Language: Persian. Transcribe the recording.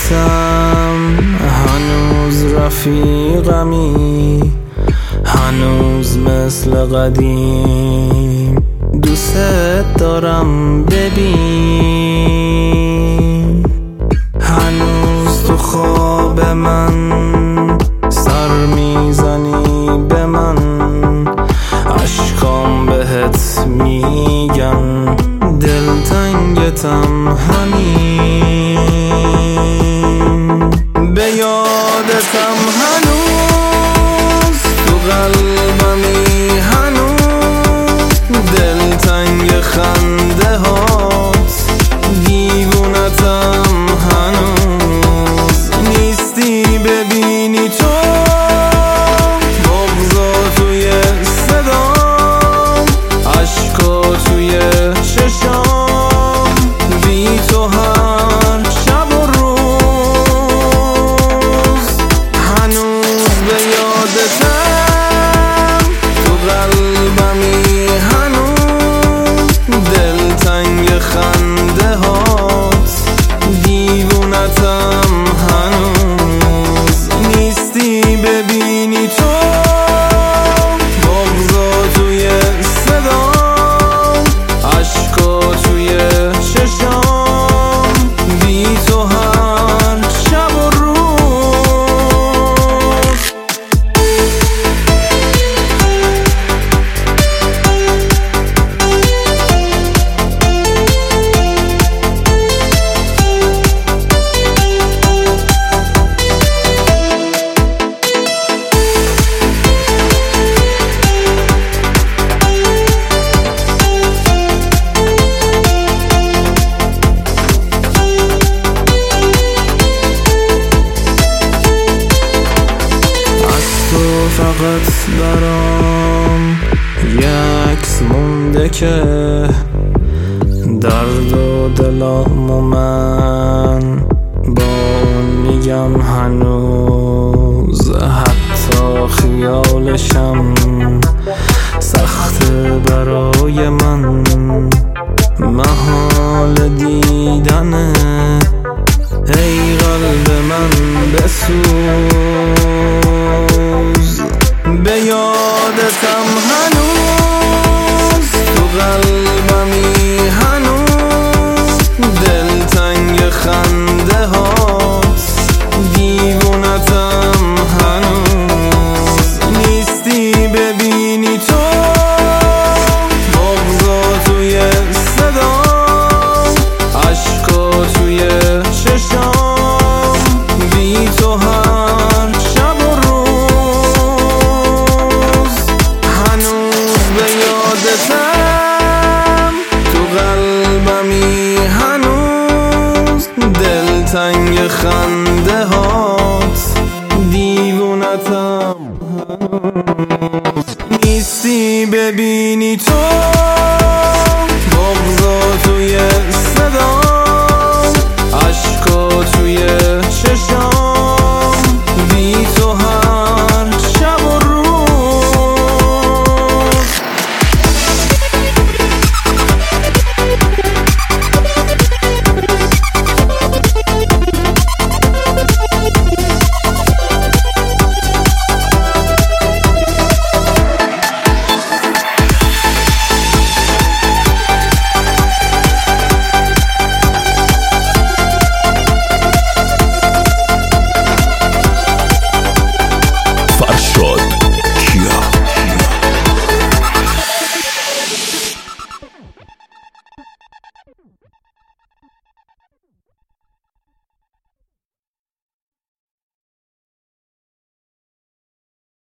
نیستم، هنوز رفیقمی، هنوز مثل قدیم دوست دارم ببین. هنوز تو خواب من سر میزنی به من، اشکام بهت میگن دلتنگتم همین. به یادتم هنوز تو قلبمی، هنوز دلتنگ خنده هات، دیوونتم هنوز نیستی ببینی تو، بغضا توی صدام، عشقا توی چشام، بی تو هر شب و روز. هنوز به یادتم تو قلبمی، هنوز دلتنگ خنده هات، دیوونتم هنوز نیستی ببینی تو، بغضا توی صدام، عشقا توی چشام، بی تو هر شب و روز. فقط برام یه عکس مونده که درد و دلامو من با اون میگم هنوز، حتی خیالشم سخته برای من، محال دیدنه ای قلب من بسوز. به یادتم هنوز تو قلبمی، هنوز دلتنگ خنده هات، دیوونتم هنوز نیستی ببینی تو، بغضا توی صدام، عشقا توی چشام، بی تو هر شب و روز. هنوز به یادتم تو قلبمی، هنوز دلتنگ خنده هات، دیوونتم هنوز نیستی ببینی تو، بغضا توی صدا،